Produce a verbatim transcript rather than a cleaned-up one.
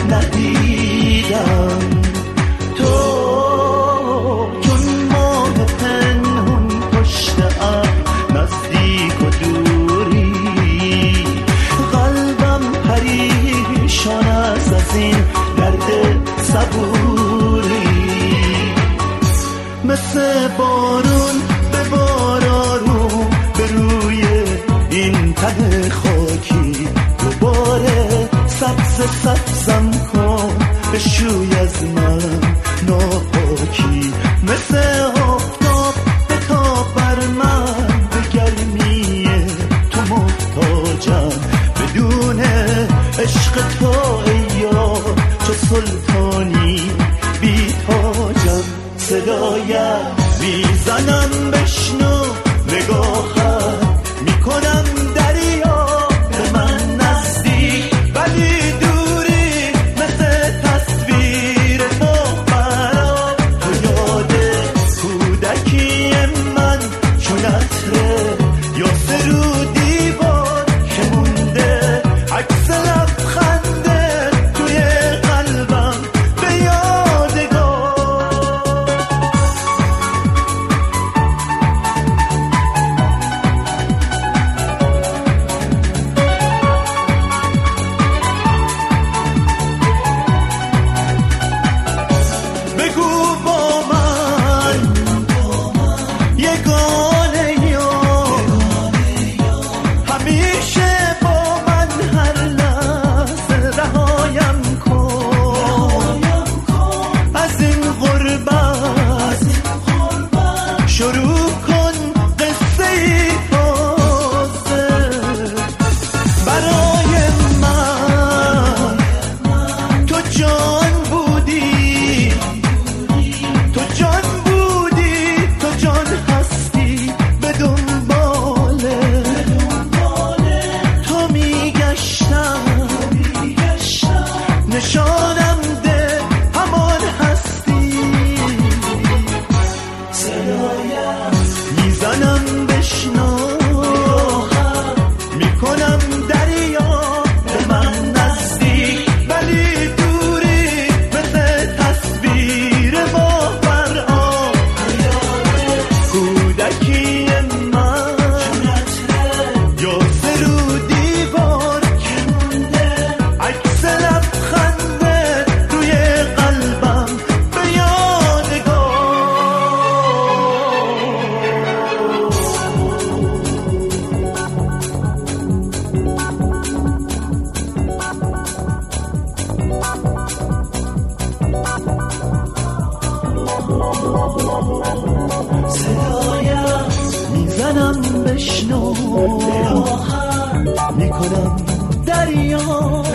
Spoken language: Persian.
ندیدم. تو چون ماه پنهون پشت ابر نزدیک و دوری، قلبم پریشان است از این درد صبوری. مثل بارون به بارارون به روی این ته خاکی، دوباره سبز سبزم کن بشوی از من ناپاکی. مثل آفتاب بتاب بر من، به گرمی تو محتاجم. بدون عشق تو ای یار چو سلطانی بی تاجم. صدایم میزنم بشنو، نگاهم میکنم دریا به من نزدیک ولی دوری. مثل تصویر تو برام تو یاد کودکی من، چون عطره یا رو دیوار که مونده عکس لبخنده توی قلبم به یادگار. بگو با من یگانه یا همیشه با من هر لحظه رهایم کن از این غربت. شروع کن قصه ای تازه برای من. تو جان بودی، تو جان بودی، تو جان هستی. به دنباله تو میگشتم، نشانم ده همان هستی. صدایم میزنم بشنو، میکنم دریا به من نزدیک ولی دوری. مثل تصویر ما بر آب کودکی من، یا رو دیوار که مونده عکس لبخنده روی قلبم به یادگار. صدایم میزنم بشنو، میکنم دریا